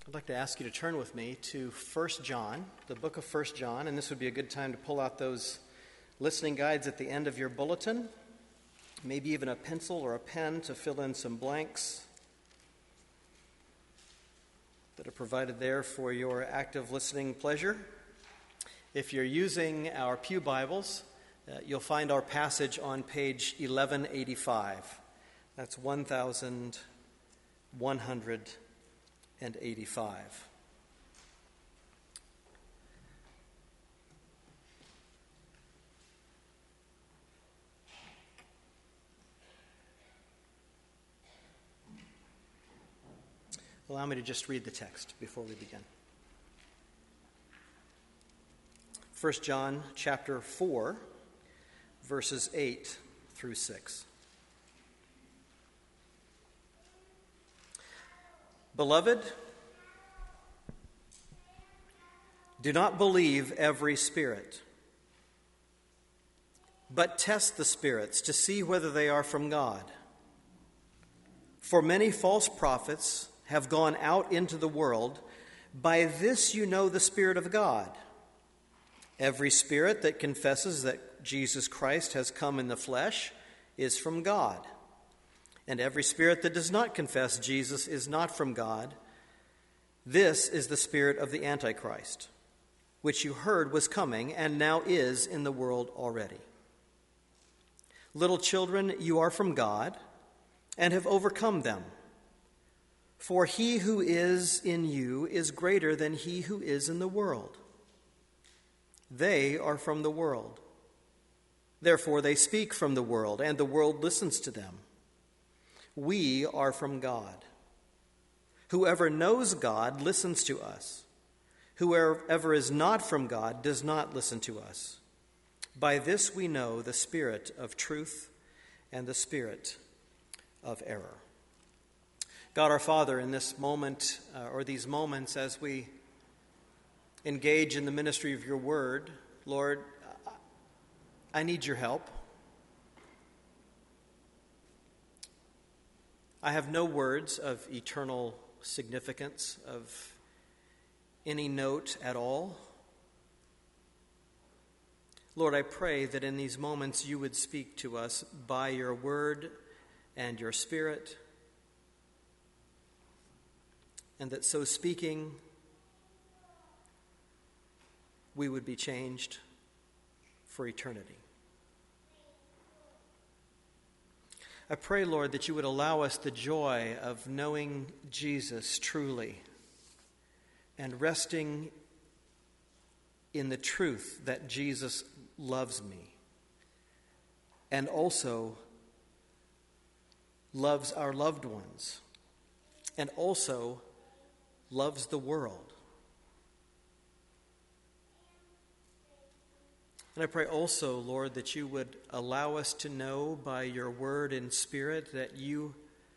I'd like to ask you to turn with me to 1 John, the book of 1 John, and this would be a good time to pull out those listening guides at the end of your bulletin, maybe even a pencil or a pen to fill in some blanks that are provided there for your active listening pleasure. If you're using our Pew Bibles, you'll find our passage on page 1185. That's 1185. Allow me to just read the text before we begin. 1 John chapter 4, verses 8 through 6. Beloved, do not believe every spirit, but test the spirits to see whether they are from God. For many false prophets have gone out into the world. By this you know the Spirit of God. Every spirit that confesses that Jesus Christ has come in the flesh is from God. And every spirit that does not confess Jesus is not from God. This is the spirit of the Antichrist, which you heard was coming and now is in the world already. Little children, you are from God and have overcome them. For he who is in you is greater than he who is in the world. They are from the world. Therefore they speak from the world, and the world listens to them. We are from God. Whoever knows God listens to us. Whoever is not from God does not listen to us. By this we know the spirit of truth and the spirit of error. God our Father, in this moment, or these moments as we engage in the ministry of your word, Lord, I need your help. I have no words of eternal significance, of any note at all. Lord, I pray that in these moments you would speak to us by your word and your spirit, and that so speaking, we would be changed for eternity. I pray, Lord, that you would allow us the joy of knowing Jesus truly and resting in the truth that Jesus loves me and also loves our loved ones and also loves the world. And I pray also, Lord, that you would allow us to know by your word and spirit that you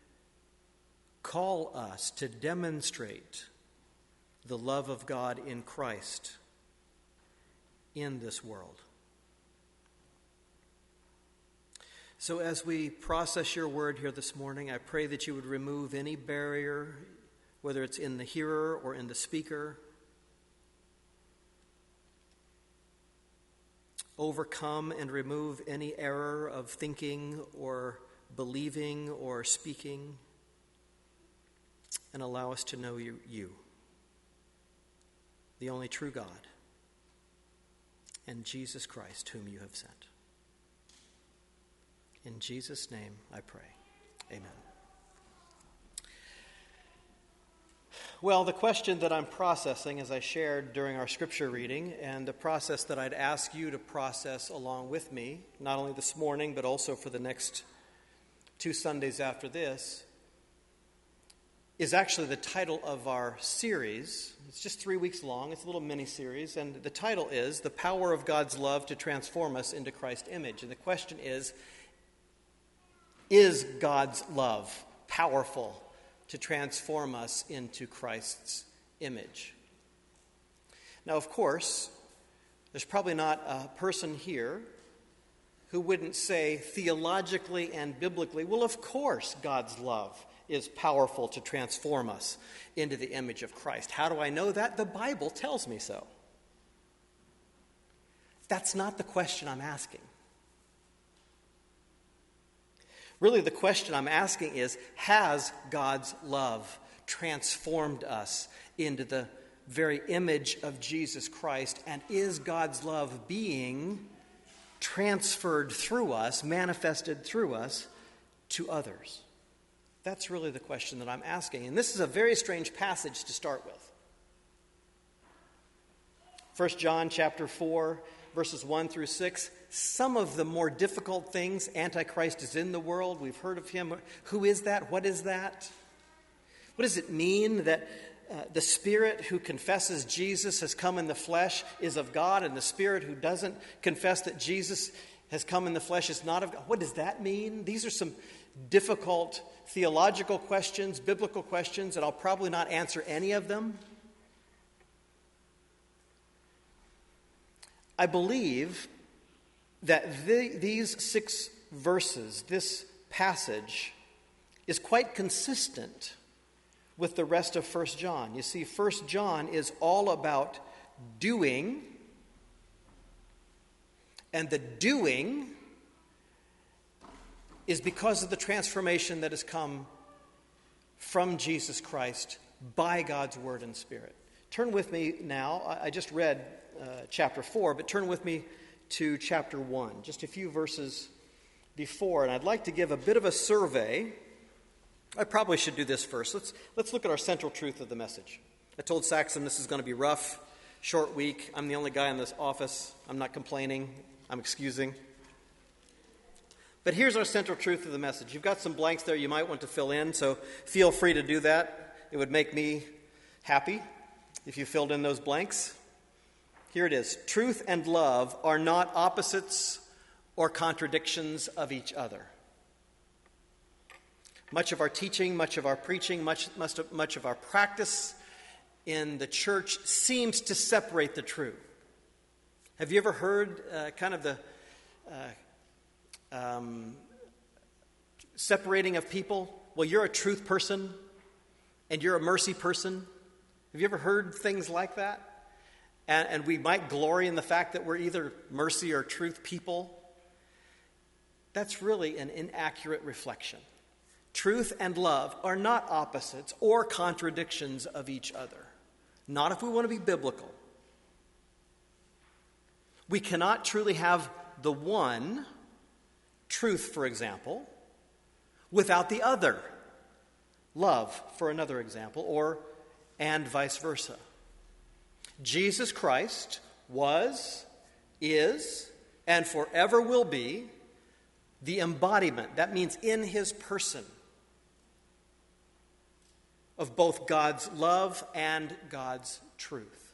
call us to demonstrate the love of God in Christ in this world. So as we process your word here this morning, I pray that you would remove any barrier, whether it's in the hearer or in the speaker. Overcome and remove any error of thinking or believing or speaking, and allow us to know you, the only true God, and Jesus Christ, whom you have sent. In Jesus' name I pray. Amen. Well, the question that I'm processing, as I shared during our scripture reading, and the process that I'd ask you to process along with me, not only this morning, but also for the next 2 Sundays after this, is actually the title of our series. It's just 3 weeks long. It's a little mini-series, and the title is The Power of God's Love to Transform Us into Christ's Image. And the question is God's love powerful to transform us into Christ's image? Now, of course, there's probably not a person here who wouldn't say theologically and biblically, well, of course God's love is powerful to transform us into the image of Christ. How do I know that? The Bible tells me so. That's not the question I'm asking. Really, the question I'm asking is, has God's love transformed us into the very image of Jesus Christ? And is God's love being transferred through us, manifested through us, to others? That's really the question that I'm asking. And this is a very strange passage to start with. 1 John chapter 4, verses 1 through 6. Some of the more difficult things, Antichrist is in the world. We've heard of him. Who is that? What is that? What does it mean that the Spirit who confesses Jesus has come in the flesh is of God, and the Spirit who doesn't confess that Jesus has come in the flesh is not of God? What does that mean? These are some difficult theological questions, biblical questions, and I'll probably not answer any of them. I believe that these 6 verses, this passage, is quite consistent with the rest of 1 John. You see, 1 John is all about doing, and the doing is because of the transformation that has come from Jesus Christ by God's Word and Spirit. Turn with me now. I just read chapter 4, but turn with me to chapter 1, just a few verses before, and I'd like to give a bit of a survey. I probably should do this first. Let's look at our central truth of the message. I told Saxon this is going to be rough, short week. I'm the only guy in this office. I'm not complaining. I'm excusing. But here's our central truth of the message. You've got some blanks there you might want to fill in, so feel free to do that. It would make me happy if you filled in those blanks. Here it is. Truth and love are not opposites or contradictions of each other. Much of our teaching, much of our preaching, much of our practice in the church seems to separate the two. Have you ever heard kind of the separating of people? Well, you're a truth person and you're a mercy person. Have you ever heard things like that? And we might glory in the fact that we're either mercy or truth people. That's really an inaccurate reflection. Truth and love are not opposites or contradictions of each other. Not if we want to be biblical. We cannot truly have the one, truth, for example, without the other, love, for another example, and vice versa. Jesus Christ was, is, and forever will be the embodiment, that means in his person, of both God's love and God's truth.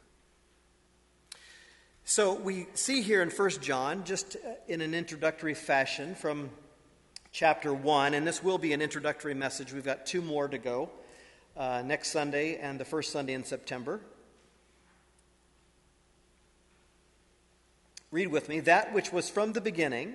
So we see here in 1 John, just in an introductory fashion from chapter 1, and this will be an introductory message. We've got 2 more to go, next Sunday and the first Sunday in September. Read with me. That which was from the beginning,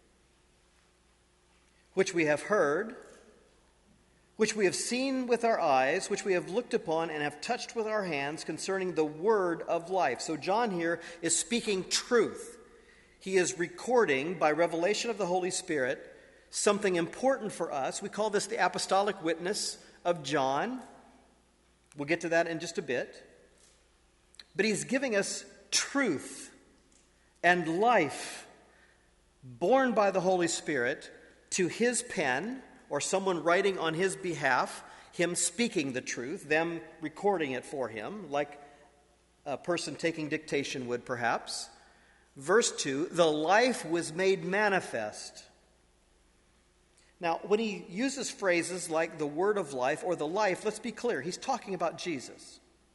which we have heard, which we have seen with our eyes, which we have looked upon and have touched with our hands concerning the word of life. So John here is speaking truth. He is recording by revelation of the Holy Spirit something important for us. We call this the apostolic witness of John. We'll get to that in just a bit. But he's giving us truth and life born by the Holy Spirit to his pen, or someone writing on his behalf, him speaking the truth, them recording it for him, like a person taking dictation would perhaps. Verse 2, the life was made manifest. Now, when he uses phrases like the word of life or the life, let's be clear, he's talking about Jesus.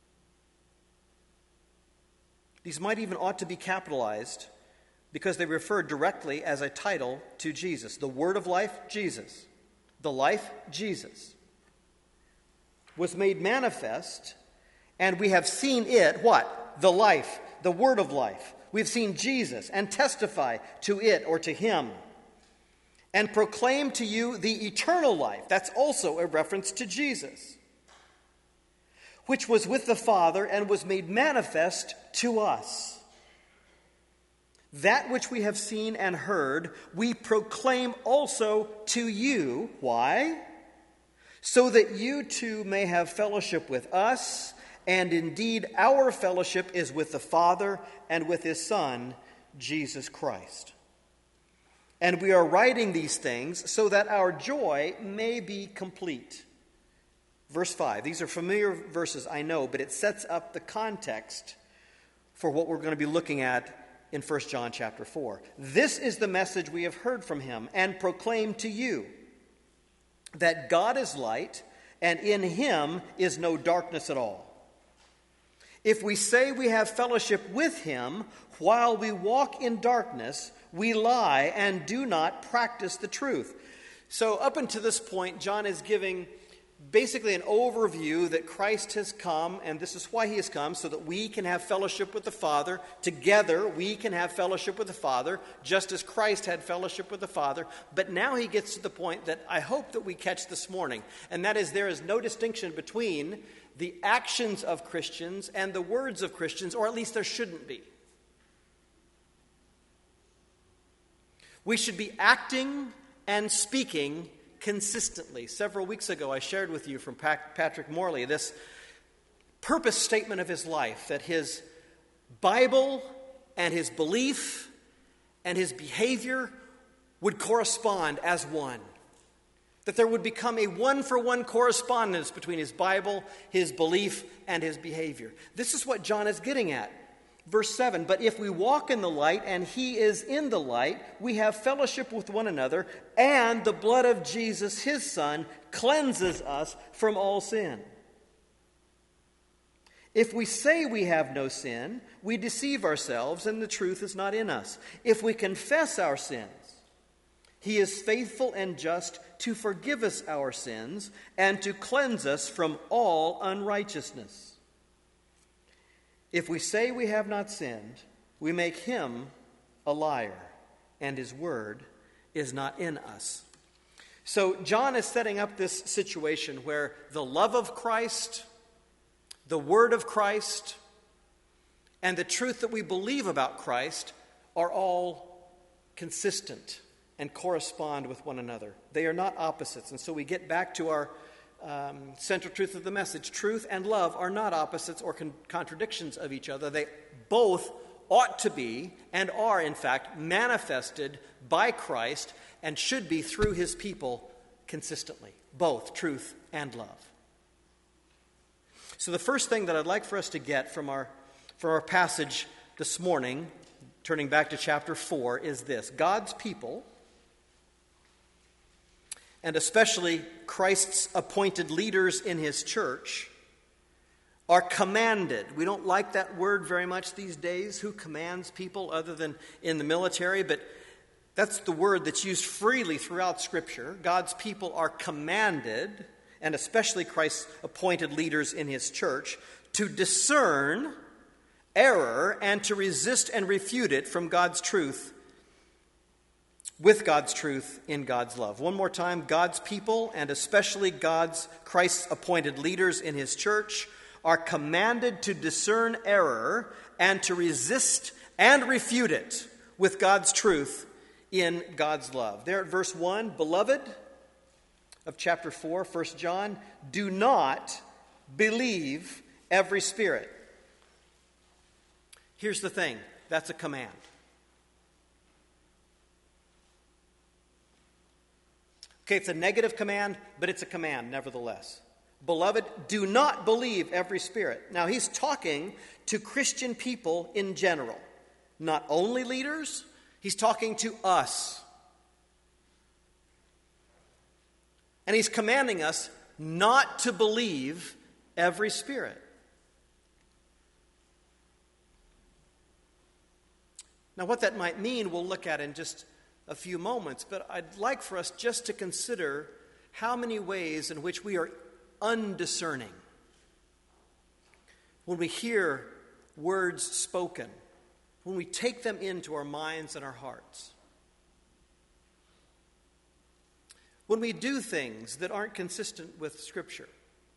These might even ought to be capitalized because they refer directly as a title to Jesus. The word of life, Jesus. The life, Jesus. Was made manifest, and we have seen it, what? The life, the word of life. We've seen Jesus and testify to it or to him. and proclaim to you the eternal life. That's also a reference to Jesus, which was with the Father and was made manifest to us. That which we have seen and heard, we proclaim also to you. Why? So that you too may have fellowship with us, and indeed our fellowship is with the Father and with his Son, Jesus Christ. And we are writing these things so that our joy may be complete. Verse 5. These are familiar verses, I know, but it sets up the context for what we're going to be looking at in 1 John chapter 4. This is the message we have heard from him and proclaim to you, that God is light, and in him is no darkness at all. If we say we have fellowship with him while we walk in darkness, we lie and do not practice the truth. So up until this point, John is giving basically an overview that Christ has come, and this is why he has come, so that we can have fellowship with the Father. Together, we can have fellowship with the Father, just as Christ had fellowship with the Father. But now he gets to the point that I hope that we catch this morning, and that is there is no distinction between the actions of Christians and the words of Christians, or at least there shouldn't be. We should be acting and speaking consistently. Several weeks ago, I shared with you from Patrick Morley this purpose statement of his life, that his Bible and his belief and his behavior would correspond as one. That there would become a one-for-one correspondence between his Bible, his belief, and his behavior. This is what John is getting at. Verse 7, but if we walk in the light and he is in the light, we have fellowship with one another, and the blood of Jesus, his Son, cleanses us from all sin. If we say we have no sin, we deceive ourselves, and the truth is not in us. If we confess our sins, he is faithful and just to forgive us our sins and to cleanse us from all unrighteousness. If we say we have not sinned, we make him a liar, and his word is not in us. So John is setting up this situation where the love of Christ, the word of Christ, and the truth that we believe about Christ are all consistent and correspond with one another. They are not opposites. And so we get back to our central truth of the message. Truth and love are not opposites or contradictions of each other. They both ought to be and are, in fact, manifested by Christ and should be through his people consistently. Both truth and love. So the first thing that I'd like for us to get from our passage this morning, turning back to chapter 4, is this. God's people, and especially Christ's appointed leaders in his church, are commanded. We don't like that word very much these days. Who commands people other than in the military? But that's the word that's used freely throughout Scripture. God's people are commanded, and especially Christ's appointed leaders in his church, to discern error and to resist and refute it from God's truth, with God's truth in God's love. One more time, God's people, and especially Christ's appointed leaders in his church, are commanded to discern error and to resist and refute it with God's truth in God's love. There at verse 1, beloved, of chapter 4, 1 John, do not believe every spirit. Here's the thing, that's a command. Okay, it's a negative command, but it's a command nevertheless. Beloved, do not believe every spirit. Now, he's talking to Christian people in general. Not only leaders, he's talking to us. And he's commanding us not to believe every spirit. Now, what that might mean, we'll look at in just a few moments, but I'd like for us just to consider how many ways in which we are undiscerning. When we hear words spoken, when we take them into our minds and our hearts. when we do things that aren't consistent with Scripture.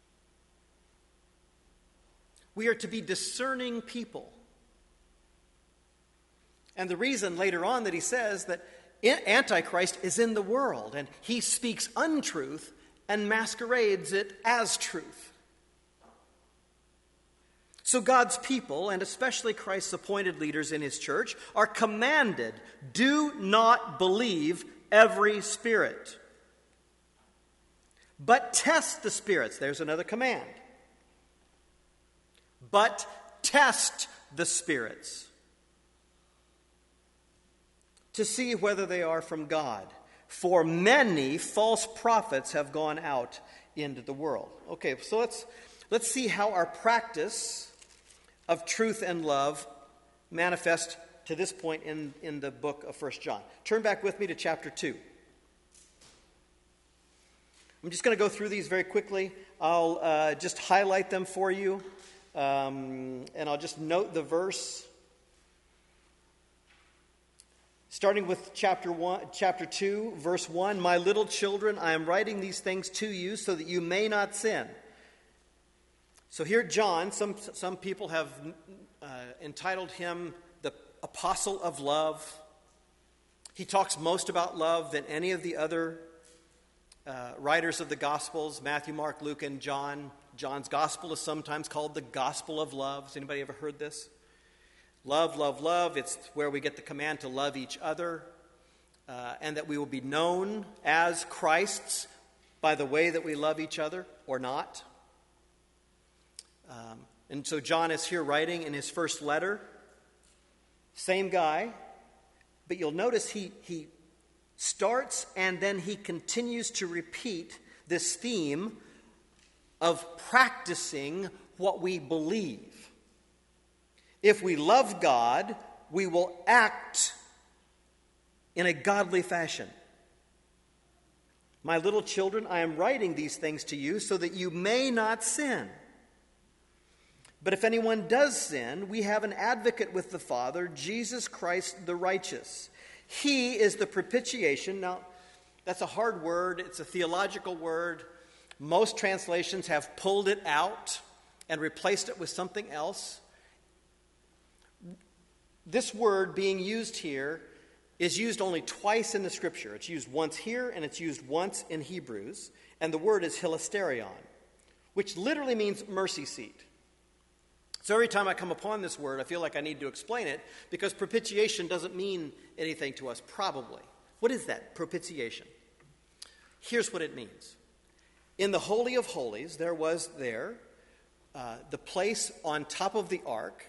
We are to be discerning people. And the reason later on that he says that Antichrist is in the world and he speaks untruth and masquerades it as truth. So God's people, and especially Christ's appointed leaders in his church, are commanded, do not believe every spirit, but test the spirits. There's another command. But test the spirits to see whether they are from God. For many false prophets have gone out into the world. Okay, so let's see how our practice of truth and love manifest to this point in the book of 1 John. Turn back with me to chapter 2. I'm just going to go through these very quickly. I'll just highlight them for you, and I'll just note the verse. Starting with chapter 2, verse 1, "My little children, I am writing these things to you so that you may not sin." So here John, some people have entitled him the Apostle of Love. He talks most about love than any of the other writers of the Gospels, Matthew, Mark, Luke, and John. John's Gospel is sometimes called the Gospel of Love. Has anybody ever heard this? Love, love, love. It's where we get the command to love each other, and that we will be known as Christ's by the way that we love each other or not. And so John is here writing in his first letter. Same guy, but you'll notice he starts and then he continues to repeat this theme of practicing what we believe. If we love God, we will act in a godly fashion. "My little children, I am writing these things to you so that you may not sin. But if anyone does sin, we have an advocate with the Father, Jesus Christ the righteous. He is the propitiation." Now, that's a hard word. It's a theological word. Most translations have pulled it out and replaced it with something else. This word being used here is used only twice in the Scripture. It's used once here and it's used once in Hebrews. And the word is hilasterion, which literally means mercy seat. So every time I come upon this word, I feel like I need to explain it because propitiation doesn't mean anything to us, probably. What is that, propitiation? Here's what it means. In the Holy of Holies, there was the place on top of the ark,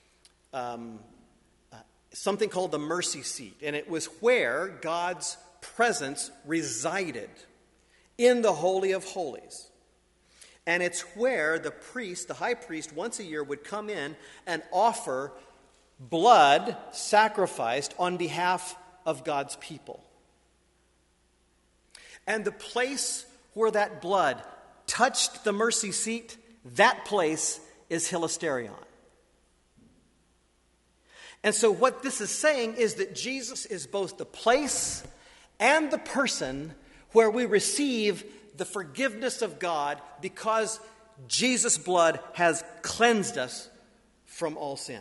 something called the mercy seat. And it was where God's presence resided in the Holy of Holies. And it's where the priest, the high priest, once a year would come in and offer blood sacrificed on behalf of God's people. And the place where that blood touched the mercy seat, that place is hilasterion. And so what this is saying is that Jesus is both the place and the person where we receive the forgiveness of God because Jesus' blood has cleansed us from all sin.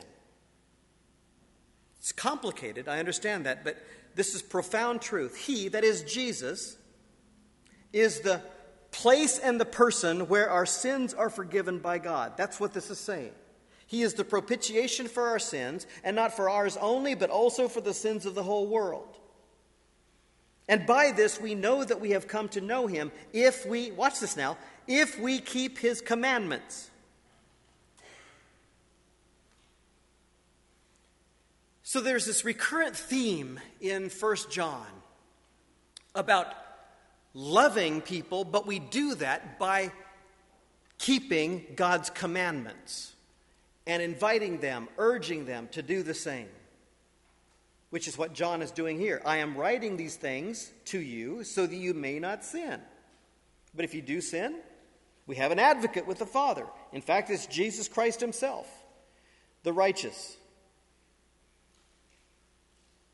It's complicated, I understand that, but this is profound truth. He, that is Jesus, is the place and the person where our sins are forgiven by God. That's what this is saying. He is the propitiation for our sins, and not for ours only, but also for the sins of the whole world. And by this we know that we have come to know him if we, watch this now, if we keep his commandments. So there's this recurrent theme in 1 John about loving people, but we do that by keeping God's commandments and inviting them, urging them to do the same. Which is what John is doing here. I am writing these things to you so that you may not sin. But if you do sin, we have an advocate with the Father. In fact, it's Jesus Christ himself, the righteous.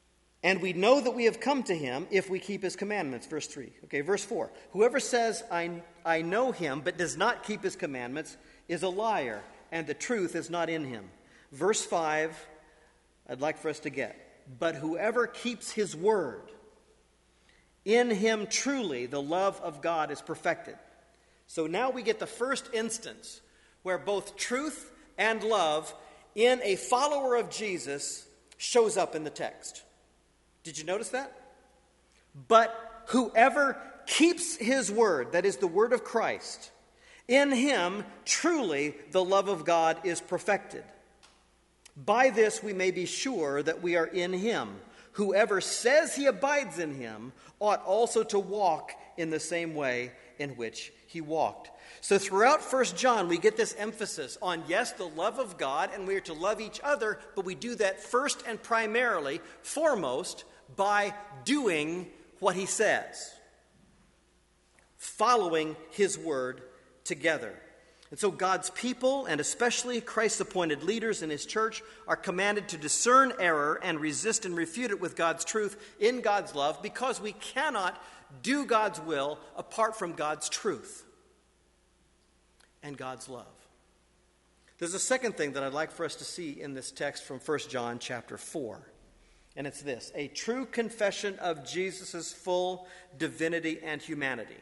And we know that we have come to him if we keep his commandments. Verse 3. Okay, verse 4. Whoever says, I know him, but does not keep his commandments, is a liar, and the truth is not in him. Verse 5, I'd like for us to get. But whoever keeps his word, in him truly the love of God is perfected. So now we get the first instance where both truth and love in a follower of Jesus shows up in the text. Did you notice that? But whoever keeps his word, that is the word of Christ, in him truly the love of God is perfected. By this we may be sure that we are in him. Whoever says he abides in him ought also to walk in the same way in which he walked. So throughout 1 John, we get this emphasis on, yes, the love of God, and we are to love each other, but we do that first and primarily, foremost, by doing what he says, following his word together. And so God's people, and especially Christ's appointed leaders in his church, are commanded to discern error and resist and refute it with God's truth in God's love, because we cannot do God's will apart from God's truth and God's love. There's a second thing that I'd like for us to see in this text from 1 John chapter 4. And it's this: a true confession of Jesus' full divinity and humanity.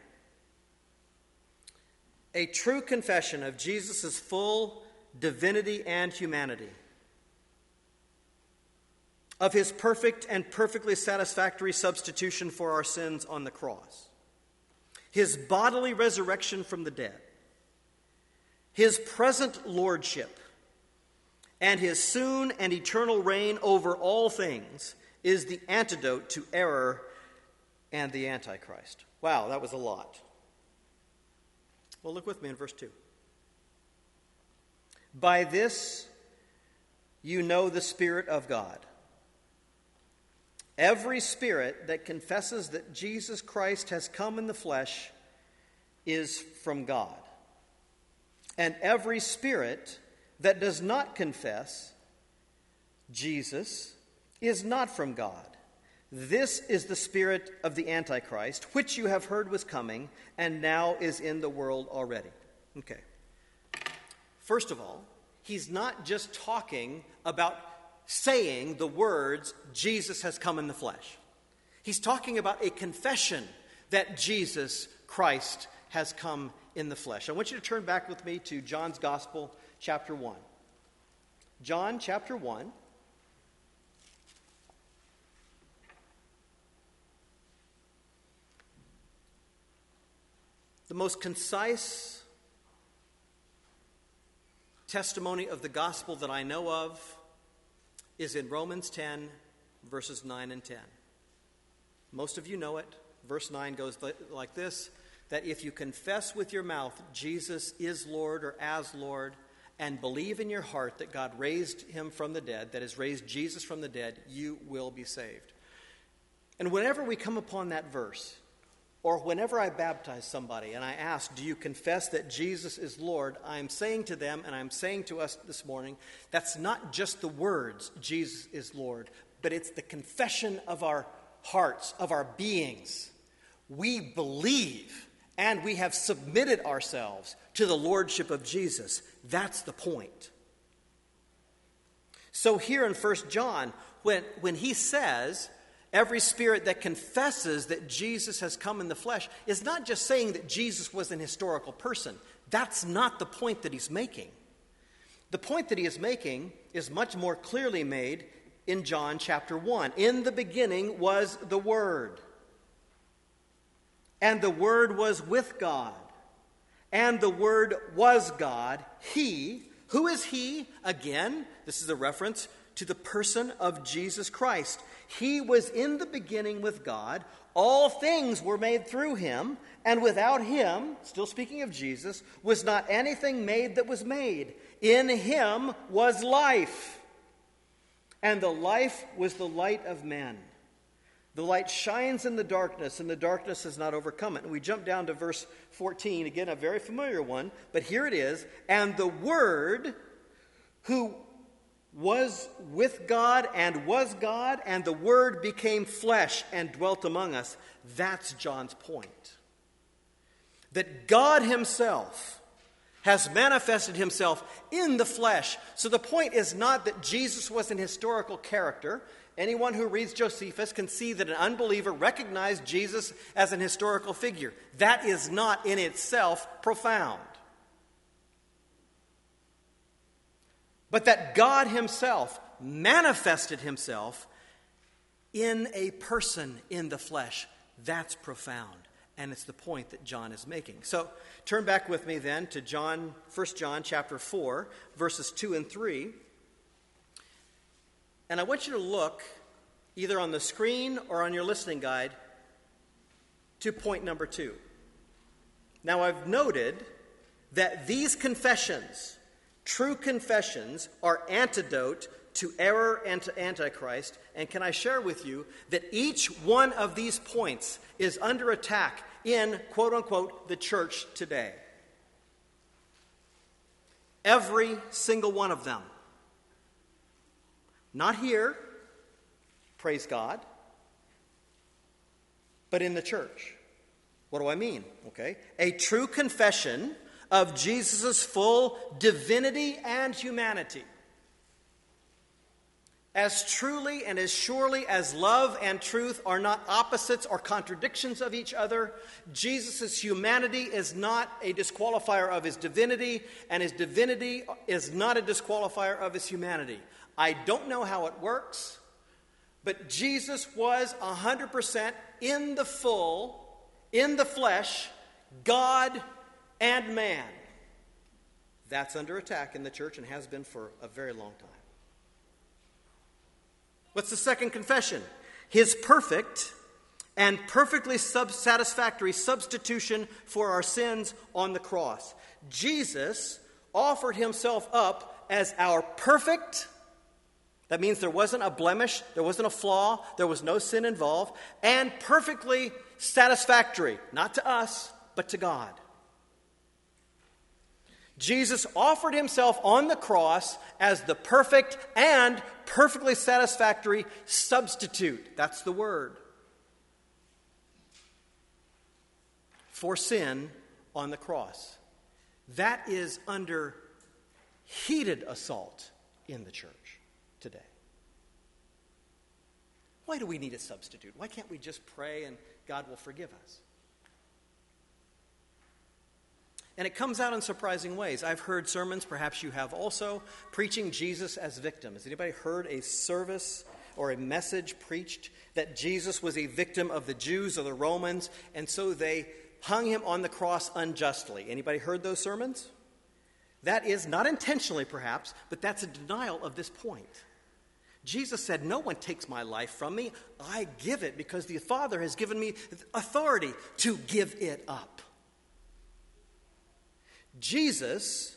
A true confession of Jesus' full divinity and humanity. Of his perfect and perfectly satisfactory substitution for our sins on the cross. His bodily resurrection from the dead. His present lordship and his soon and eternal reign over all things is the antidote to error and the Antichrist. Wow, that was a lot. Well, look with me in verse 2. By this you know the Spirit of God. Every spirit that confesses that Jesus Christ has come in the flesh is from God. And every spirit that does not confess Jesus is not from God. This is the spirit of the Antichrist, which you have heard was coming, and now is in the world already. Okay. First of all, he's not just talking about saying the words, Jesus has come in the flesh. He's talking about a confession that Jesus Christ has come in the flesh. I want you to turn back with me to John's Gospel, chapter 1. John, chapter 1. The most concise testimony of the gospel that I know of is in Romans 10, verses 9 and 10. Most of you know it. Verse 9 goes like this: that if you confess with your mouth Jesus is Lord or as Lord, and believe in your heart that God raised him from the dead, that is, raised Jesus from the dead, you will be saved. And whenever we come upon that verse, or whenever I baptize somebody and I ask, do you confess that Jesus is Lord? I'm saying to them, and I'm saying to us this morning, that's not just the words, Jesus is Lord, but it's the confession of our hearts, of our beings. We believe and we have submitted ourselves to the lordship of Jesus. That's the point. So here in 1 John, when he says, every spirit that confesses that Jesus has come in the flesh, is not just saying that Jesus was an historical person. That's not the point that he's making. The point that he is making is much more clearly made in John chapter 1. In the beginning was the Word, and the Word was with God, and the Word was God. He, who is he? Again, this is a reference to the person of Jesus Christ. He was in the beginning with God. All things were made through him, and without him, still speaking of Jesus, was not anything made that was made. In him was life, and the life was the light of men. The light shines in the darkness, and the darkness has not overcome it. And we jump down to verse 14, again, a very familiar one, but here it is. And the Word, who was with God, and the Word became flesh and dwelt among us. That's John's point. That God himself has manifested himself in the flesh. So the point is not that Jesus was an historical character. Anyone who reads Josephus can see that an unbeliever recognized Jesus as an historical figure. That is not in itself profound. But that God himself manifested himself in a person in the flesh, that's profound. And it's the point that John is making. So turn back with me then to 1 John chapter 4, verses 2 and 3. And I want you to look either on the screen or on your listening guide to point number 2. Now I've noted that these confessions, true confessions, are antidote to error and to Antichrist. And can I share with you that each one of these points is under attack in, quote unquote, the church today? Every single one of them. Not here, praise God, but in the church. What do I mean? Okay. A true confession of Jesus' full divinity and humanity. As truly and as surely as love and truth are not opposites or contradictions of each other, Jesus' humanity is not a disqualifier of his divinity, and his divinity is not a disqualifier of his humanity. I don't know how it works, but Jesus was 100% in the flesh, God and man. That's under attack in the church and has been for a very long time. What's the second confession? His perfect and perfectly satisfactory substitution for our sins on the cross. Jesus offered himself up as our perfect, that means there wasn't a blemish, there wasn't a flaw, there was no sin involved, and perfectly satisfactory, not to us, but to God. Jesus offered himself on the cross as the perfect and perfectly satisfactory substitute. That's the word. For sin on the cross. That is under heated assault in the church today. Why do we need a substitute? Why can't we just pray and God will forgive us? And it comes out in surprising ways. I've heard sermons, perhaps you have also, preaching Jesus as victim. Has anybody heard a service or a message preached that Jesus was a victim of the Jews or the Romans, and so they hung him on the cross unjustly? Anybody heard those sermons? That is, not intentionally perhaps, but that's a denial of this point. Jesus said, no one takes my life from me. I give it because the Father has given me authority to give it up. Jesus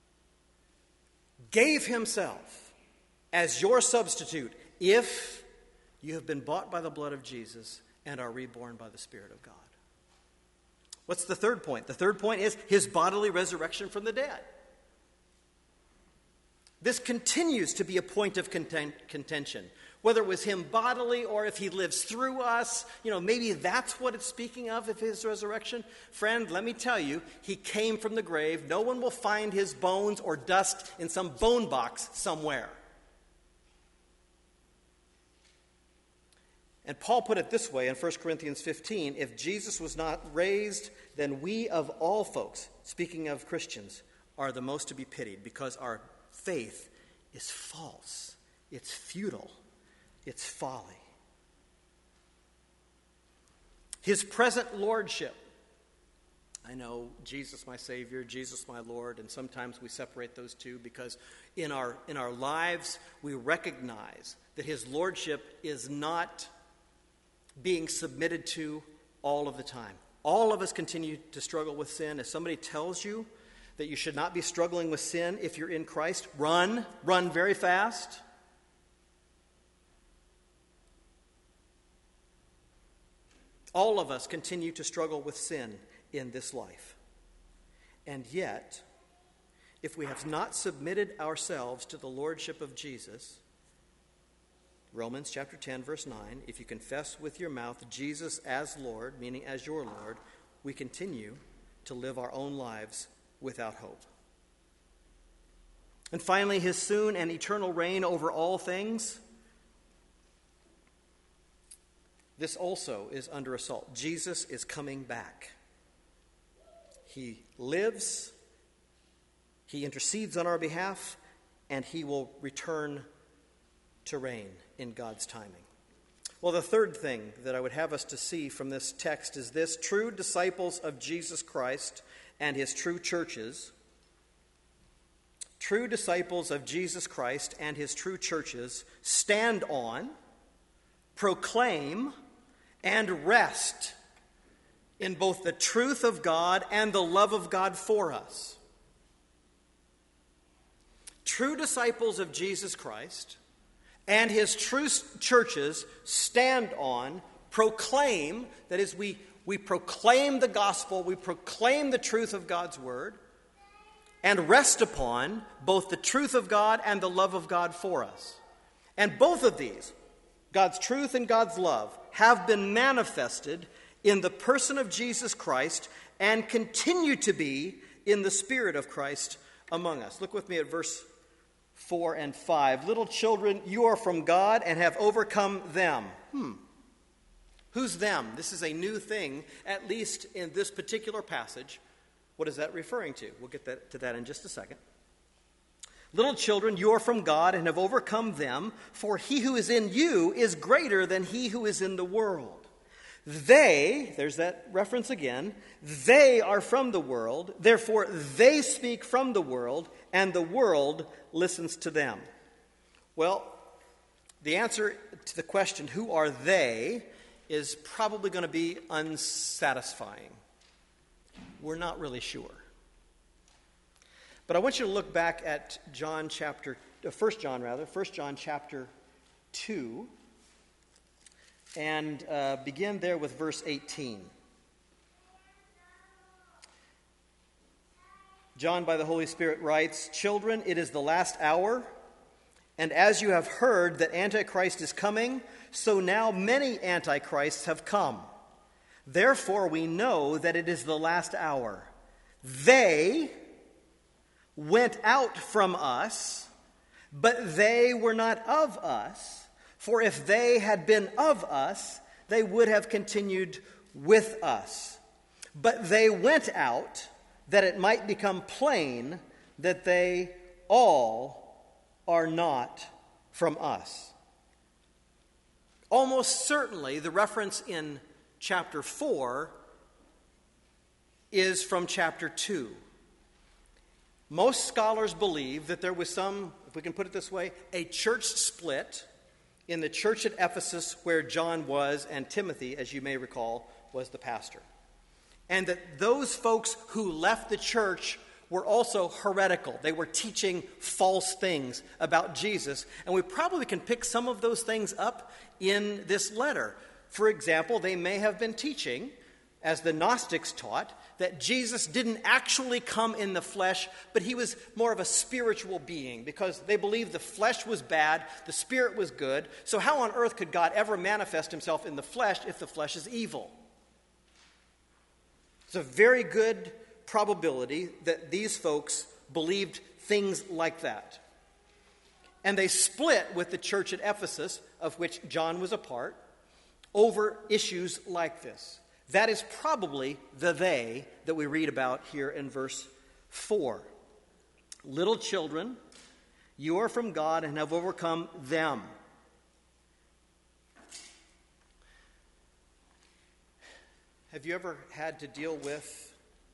gave himself as your substitute if you have been bought by the blood of Jesus and are reborn by the Spirit of God. What's the third point? The third point is his bodily resurrection from the dead. This continues to be a point of contention. Whether it was him bodily or if he lives through us, maybe that's what it's speaking of his resurrection. Friend, let me tell you, he came from the grave. No one will find his bones or dust in some bone box somewhere. And Paul put it this way in 1 Corinthians 15, if Jesus was not raised, then we of all folks, speaking of Christians, are the most to be pitied because our faith is false. It's futile. It's folly. His present lordship. I know Jesus my Savior, Jesus my Lord, and sometimes we separate those two because in our lives we recognize that his lordship is not being submitted to all of the time. All of us continue to struggle with sin. If somebody tells you that you should not be struggling with sin if you're in Christ, run very fast. All of us continue to struggle with sin in this life. And yet, if we have not submitted ourselves to the lordship of Jesus, Romans chapter 10, verse 9, if you confess with your mouth Jesus as Lord, meaning as your Lord, we continue to live our own lives without hope. And finally, his soon and eternal reign over all things. This also is under assault. Jesus is coming back. He lives, he intercedes on our behalf, and he will return to reign in God's timing. Well, the third thing that I would have us to see from this text is this: true disciples of Jesus Christ and his true churches, true disciples of Jesus Christ and his true churches stand on, proclaim, and rest in both the truth of God and the love of God for us. True disciples of Jesus Christ and his true churches stand on, proclaim, that is, we proclaim the gospel, we proclaim the truth of God's word, and rest upon both the truth of God and the love of God for us. And both of these, God's truth and God's love, have been manifested in the person of Jesus Christ and continue to be in the Spirit of Christ among us. Look with me at verse 4 and 5. Little children, you are from God and have overcome them. Who's them? This is a new thing, at least in this particular passage. What is that referring to? We'll get to that in just a second. Little children, you are from God and have overcome them, for he who is in you is greater than he who is in the world. They, there's that reference again, they are from the world, therefore they speak from the world, and the world listens to them. Well, the answer to the question, who are they, is probably going to be unsatisfying. We're not really sure. But I want you to look back at 1 John chapter 2, and begin there with verse 18. John, by the Holy Spirit, writes, "Children, it is the last hour, and as you have heard that Antichrist is coming, so now many Antichrists have come. Therefore we know that it is the last hour. They went out from us, but they were not of us. For if they had been of us, they would have continued with us. But they went out, that it might become plain that they all are not from us." Almost certainly, the reference in chapter 4 is from chapter 2. Most scholars believe that there was some, if we can put it this way, a church split in the church at Ephesus where John was, and Timothy, as you may recall, was the pastor. And that those folks who left the church were also heretical. They were teaching false things about Jesus. And we probably can pick some of those things up in this letter. For example, they may have been teaching, as the Gnostics taught, that Jesus didn't actually come in the flesh, but he was more of a spiritual being, because they believed the flesh was bad, the spirit was good. So how on earth could God ever manifest himself in the flesh if the flesh is evil? It's a very good probability that these folks believed things like that. And they split with the church at Ephesus, of which John was a part, over issues like this. That is probably the they that we read about here in verse 4. Little children, you are from God and have overcome them. Have you ever had to deal with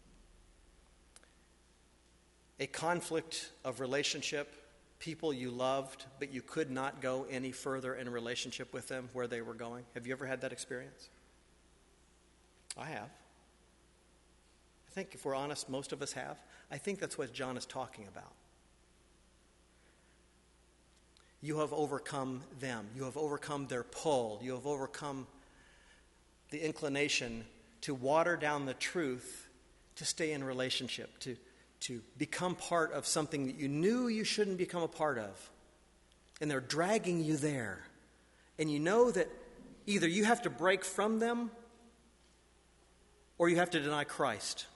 a conflict of relationship, people you loved, but you could not go any further in a relationship with them where they were going? Have you ever had that experience? I have. I think if we're honest, most of us have. I think that's what John is talking about. You have overcome them. You have overcome their pull. You have overcome the inclination to water down the truth to stay in relationship, to become part of something that you knew you shouldn't become a part of. And they're dragging you there. And you know that either you have to break from them or you have to deny Christ.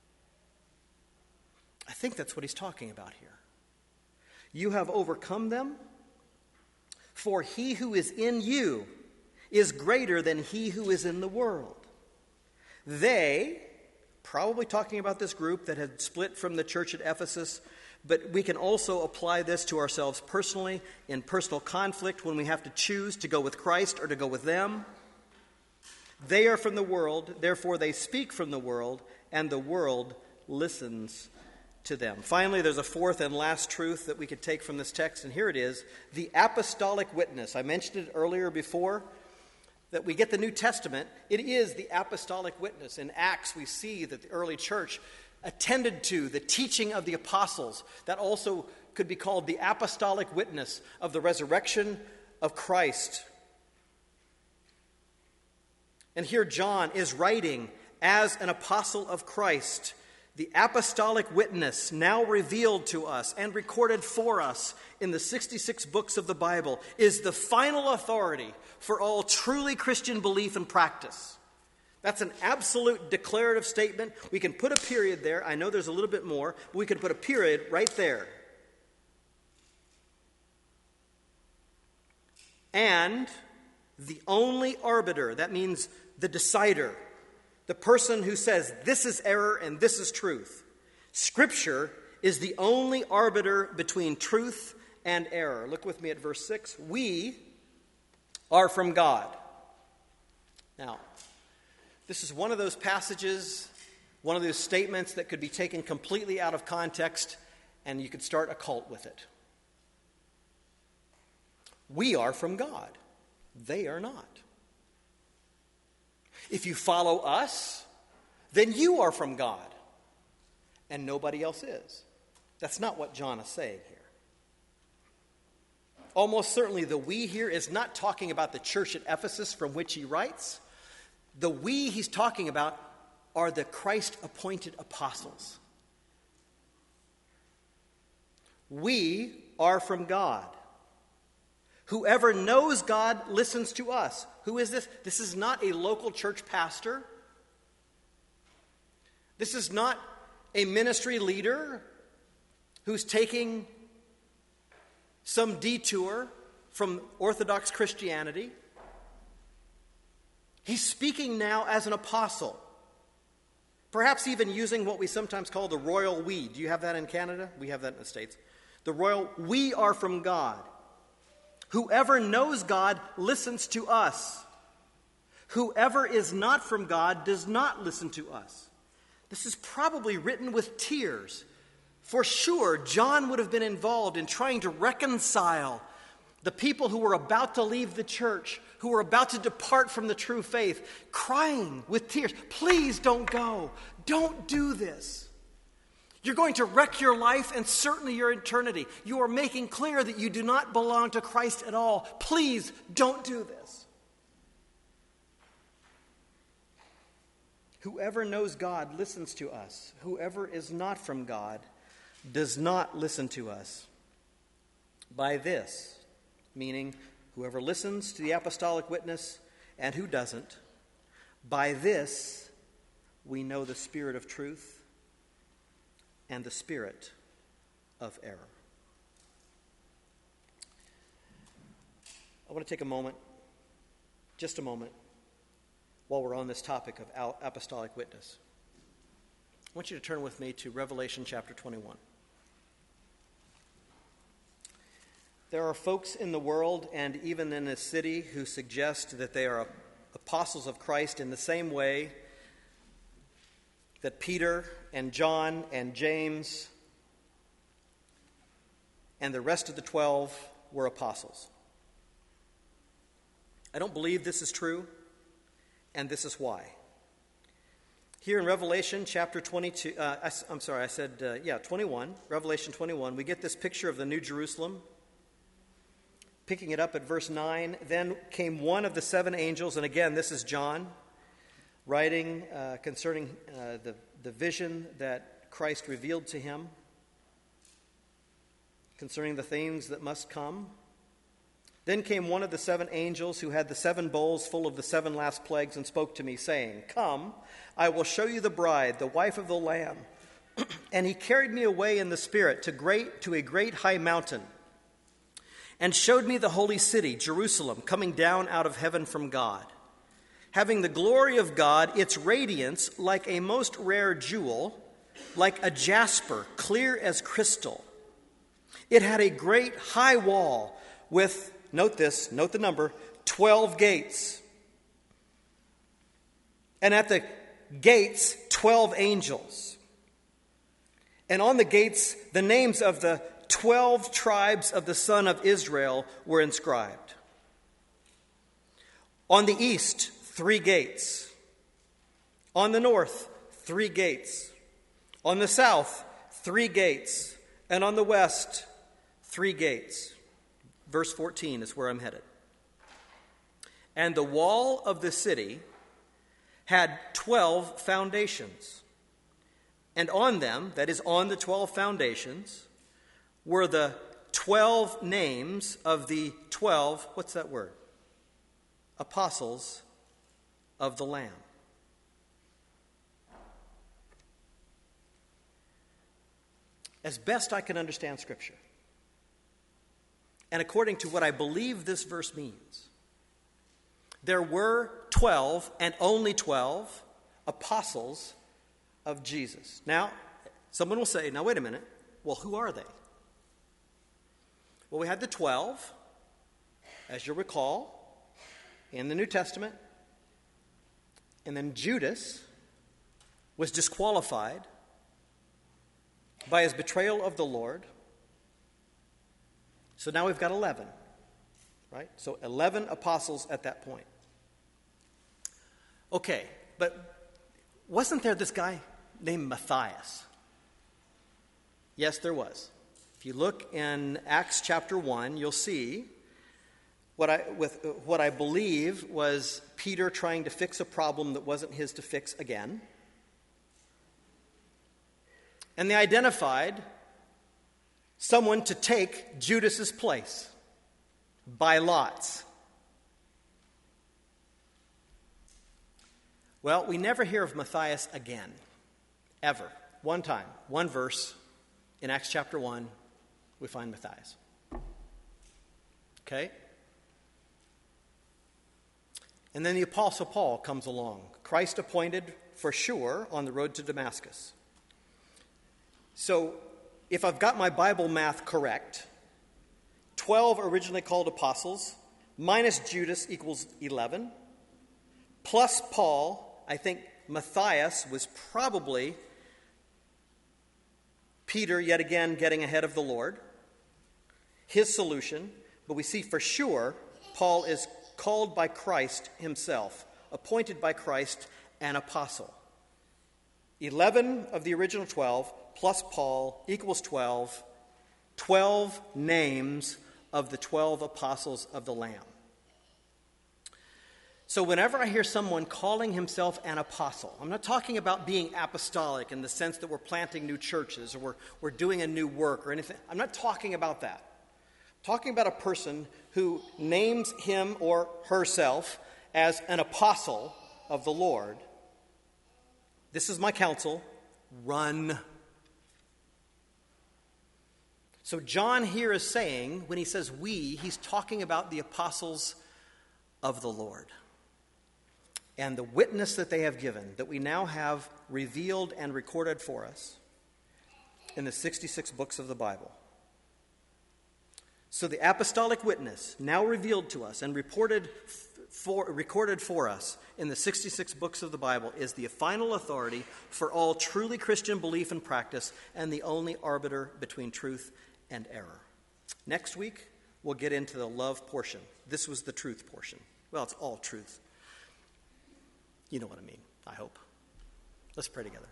I think that's what he's talking about here. You have overcome them, for he who is in you is greater than he who is in the world. They, probably talking about this group that had split from the church at Ephesus, but we can also apply this to ourselves personally in personal conflict when we have to choose to go with Christ or to go with them. They are from the world, therefore they speak from the world, and the world listens to them. Finally, there's a fourth and last truth that we could take from this text, and here it is, the apostolic witness. I mentioned it earlier before, that we get the New Testament. It is the apostolic witness. In Acts, we see that the early church attended to the teaching of the apostles. That also could be called the apostolic witness of the resurrection of Christ. And here John is writing as an apostle of Christ. The apostolic witness, now revealed to us and recorded for us in the 66 books of the Bible, is the final authority for all truly Christian belief and practice. That's an absolute declarative statement. We can put a period there. I know there's a little bit more, but we can put a period right there. And the only arbiter, that means the decider, the person who says this is error and this is truth. Scripture is the only arbiter between truth and error. Look with me at verse 6. We are from God. Now, this is one of those passages, one of those statements that could be taken completely out of context, and you could start a cult with it. We are from God. They are not. If you follow us, then you are from God, and nobody else is. That's not what John is saying here. Almost certainly the we here is not talking about the church at Ephesus from which he writes. The we he's talking about are the Christ-appointed apostles. We are from God. Whoever knows God listens to us. Who is this? This is not a local church pastor. This is not a ministry leader who's taking some detour from Orthodox Christianity. He's speaking now as an apostle. Perhaps even using what we sometimes call the royal we. Do you have that in Canada? We have that in the States. The royal, we are from God. Whoever knows God listens to us. Whoever is not from God does not listen to us. This is probably written with tears. For sure, John would have been involved in trying to reconcile the people who were about to leave the church, who were about to depart from the true faith, crying with tears, please don't go. Don't do this. You're going to wreck your life and certainly your eternity. You are making clear that you do not belong to Christ at all. Please don't do this. Whoever knows God listens to us. Whoever is not from God does not listen to us. By this, meaning whoever listens to the apostolic witness and who doesn't, by this we know the spirit of truth and the spirit of error. I want to take a moment, just a moment, while we're on this topic of apostolic witness. I want you to turn with me to Revelation chapter 21. There are folks in the world and even in this city who suggest that they are apostles of Christ in the same way that Peter and John and James and the rest of the 12 were apostles. I don't believe this is true, and this is why. Here in Revelation chapter 22, 21, Revelation 21, we get this picture of the New Jerusalem. Picking it up at verse 9, then came one of the seven angels, and again, this is John, writing concerning the vision that Christ revealed to him concerning the things that must come. Then came one of the 7 angels who had the 7 bowls full of the 7 last plagues and spoke to me, saying, "Come, I will show you the bride, the wife of the Lamb." And he carried me away in the Spirit to a great high mountain, and showed me the holy city, Jerusalem, coming down out of heaven from God, having the glory of God, its radiance like a most rare jewel, like a jasper, clear as crystal. It had a great high wall with, note this, note the number, 12 gates. And at the gates, 12 angels. And on the gates, the names of the 12 tribes of the son of Israel were inscribed. On the east, 3 gates. On the north, 3 gates. On the south, 3 gates. And on the west, 3 gates. Verse 14 is where I'm headed. And the wall of the city had 12 foundations. And on them, that is on the 12 foundations, were the 12 names of the 12, what's that word? Apostles of the Lamb. As best I can understand Scripture, and according to what I believe this verse means, there were 12 and only 12 apostles of Jesus. Now, someone will say, now wait a minute, well, who are they? Well, we had the 12, as you'll recall, in the New Testament, and then Judas was disqualified by his betrayal of the Lord. So now we've got 11, right? So 11 apostles at that point. Okay, but wasn't there this guy named Matthias? Yes, there was. If you look in Acts chapter 1, you'll see what I believe was Peter trying to fix a problem that wasn't his to fix again. And they identified someone to take Judas's place by lots. Well, we never hear of Matthias again, ever. One time, one verse in Acts chapter 1, we find Matthias. Okay? And then the Apostle Paul comes along, Christ appointed for sure on the road to Damascus. So, if I've got my Bible math correct, 12 originally called apostles, minus Judas equals 11, plus Paul, I think Matthias was probably Peter yet again getting ahead of the Lord, his solution, but we see for sure Paul is called by Christ himself, appointed by Christ an apostle. 11 of the original 12 plus Paul equals 12. 12 names of the 12 apostles of the Lamb. So whenever I hear someone calling himself an apostle, I'm not talking about being apostolic in the sense that we're planting new churches or we're doing a new work or anything. I'm not talking about that. I'm talking about a person who names him or herself as an apostle of the Lord. This is my counsel. Run. So John here is saying, when he says we, he's talking about the apostles of the Lord. And the witness that they have given, that we now have revealed and recorded for us in the 66 books of the Bible. So the apostolic witness, now revealed to us and recorded for us in the 66 books of the Bible, is the final authority for all truly Christian belief and practice and the only arbiter between truth and error. Next week, we'll get into the love portion. This was the truth portion. Well, it's all truth. You know what I mean, I hope. Let's pray together.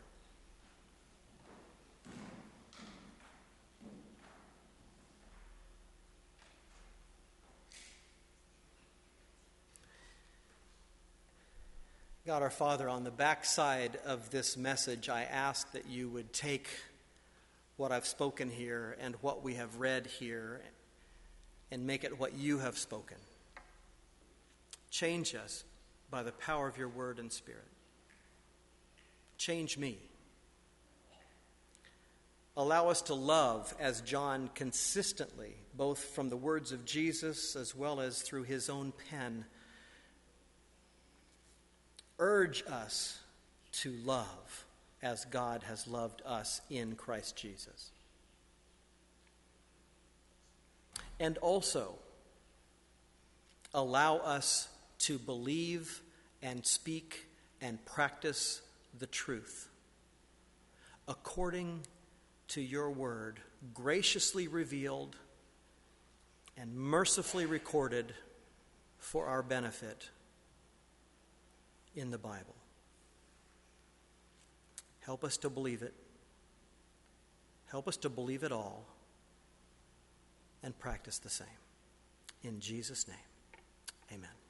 God our Father, on the backside of this message, I ask that you would take what I've spoken here and what we have read here and make it what you have spoken. Change us by the power of your word and spirit. Change me. Allow us to love as John consistently, both from the words of Jesus as well as through his own pen, urge us to love as God has loved us in Christ Jesus. And also allow us to believe and speak and practice the truth according to your word, graciously revealed and mercifully recorded for our benefit in the Bible. Help us to believe it. Help us to believe it all and practice the same. In Jesus' name, amen.